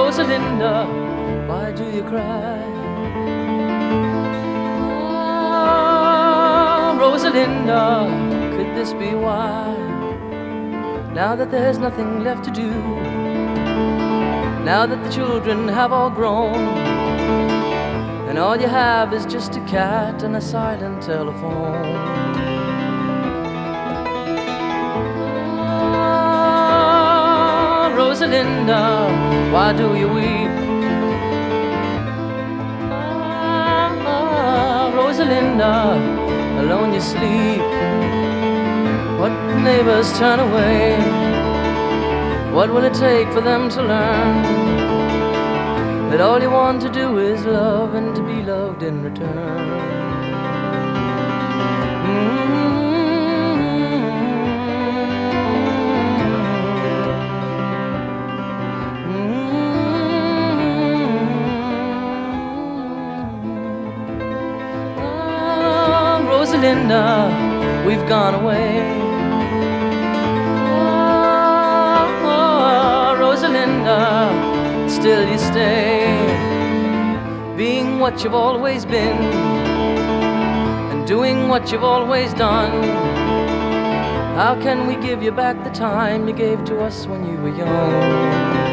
Rosalinda, why do you cry? Ah, Rosalinda, could this be why? Now that there's nothing left to do, now that the children have all grown, and all you have is just a cat and a silent telephone. Ah, Rosalinda, why do you weep? Ah, Rosalinda, alone you sleep. What neighbors turn away? What will it take for them to learn that all you want to do is love and to be loved in return? Oh, Rosalinda, we've gone away. Rosalinda, still you stay, being what you've always been and doing what you've always done. How can we give you back the time you gave to us when you were young?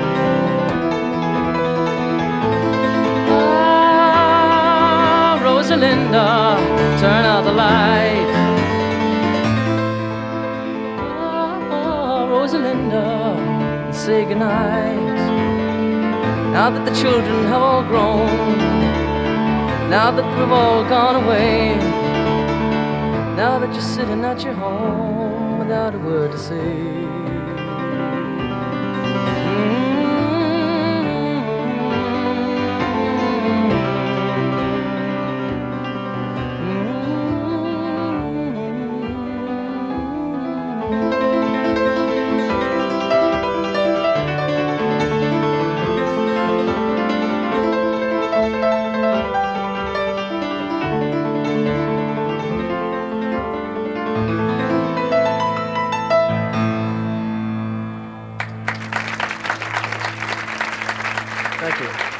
Ah, Rosalinda, turn out the light. Ah, Rosalinda, say goodnight. Now that the children have all grown, now that we've all gone away, now that you're sitting at your home without a word to say. Thank you.